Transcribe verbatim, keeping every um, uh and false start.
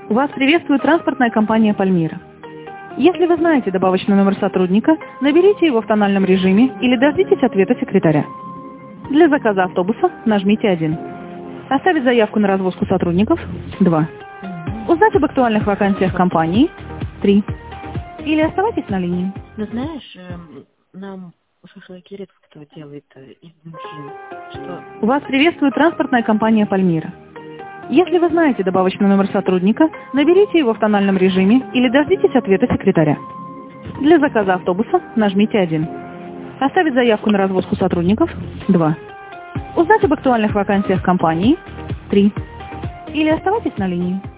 Вас приветствует транспортная компания «Пальмира». Если вы знаете добавочный номер сотрудника, наберите его в тональном режиме или дождитесь ответа секретаря. Для заказа автобуса нажмите один. Оставить заявку на развозку сотрудников – два. Узнать об актуальных вакансиях компании – три. Или оставайтесь на линии. Ну, знаешь, нам шашлыки редко кто делает из бензина. Что... Вас приветствует транспортная компания «Пальмира». Если вы знаете добавочный номер сотрудника, наберите его в тональном режиме или дождитесь ответа секретаря. Для заказа автобуса нажмите один. Оставить заявку на развозку сотрудников – два. Узнать об актуальных вакансиях компании – три. Или оставайтесь на линии.